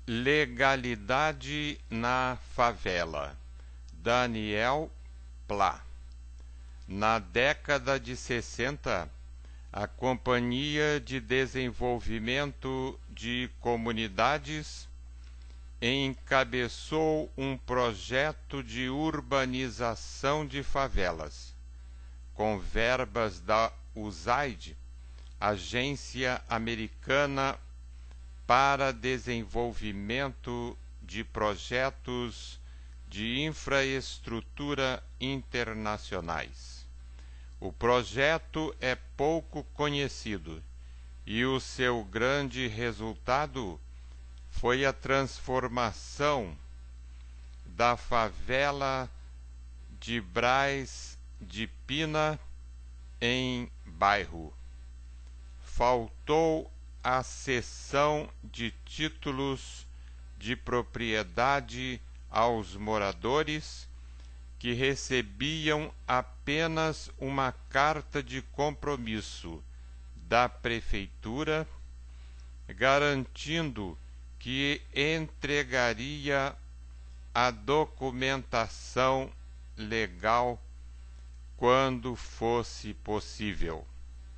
Legalidade na favela. Daniel Plá. Na década de 60, a Companhia de Desenvolvimento de Comunidades encabeçou um projeto de urbanização de favelas, com verbas da USAID, Agência Americana para Desenvolvimento de Projetos de Infraestrutura Internacionais. O projeto é pouco conhecido e o seu grande resultado foi a transformação da favela de Braz de Pina em bairro. Faltou a cessão de títulos de propriedade aos moradores, que recebiam apenas uma carta de compromisso da prefeitura, garantindo que entregaria a documentação legal quando fosse possível.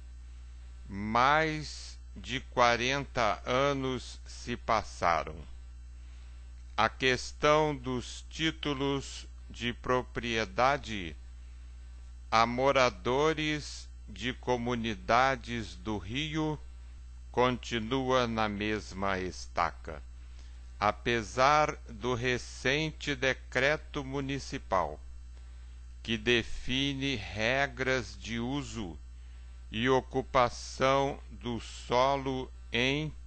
Mais de 40 anos se passaram. A questão dos títulos de propriedade a moradores de comunidades do Rio continua na mesma estaca, apesar do recente decreto municipal que define regras de uso e ocupação do solo em